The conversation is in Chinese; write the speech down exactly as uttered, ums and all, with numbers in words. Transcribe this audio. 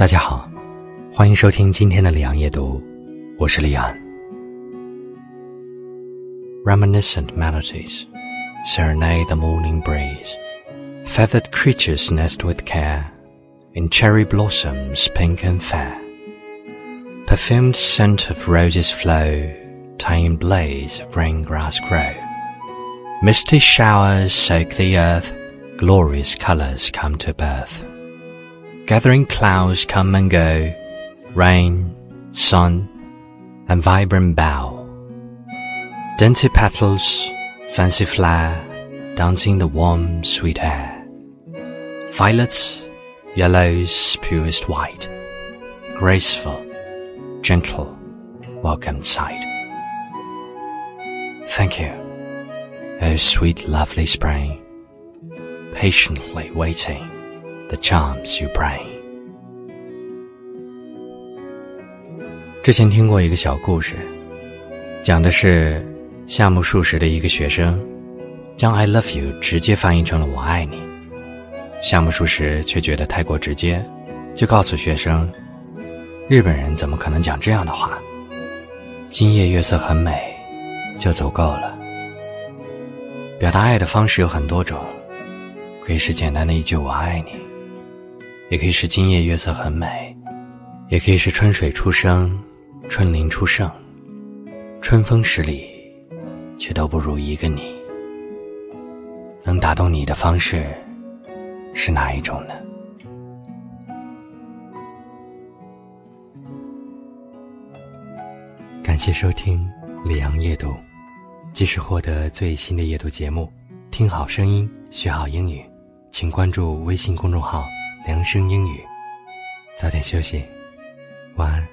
大家好，欢迎收听今天的里昂夜读，我是里昂。Reminiscent melodies serenade the morning breeze. Feathered creatures nest with care in cherry blossoms pink and fair. Perfumed scent of roses flow, tying blades of rain grass grow. Misty showers soak the earth, glorious colors come to birth. Gathering clouds come and go, rain, sun, and vibrant bough. Dainty petals, fancy flare, dancing the warm, sweet air. Violets, yellows, purest white, graceful, gentle, welcome sight. Thank you, O sweet, lovely spring, patiently waiting the charms you bring. 之前听过一个小故事，讲的是夏目漱石的一个学生将 I love you 直接翻译成了我爱你，夏目漱石却觉得太过直接，就告诉学生，日本人怎么可能讲这样的话，今夜月色很美就足够了。表达爱的方式有很多种，可以是简单的一句我爱你，也可以是今夜月色很美，也可以是春水初生，春林初盛，春风十里，却都不如一个你。能打动你的方式是哪一种呢？感谢收听里昂夜读，即时获得最新的夜读节目，听好声音，学好英语，请关注微信公众号良声英语。早点休息，晚安。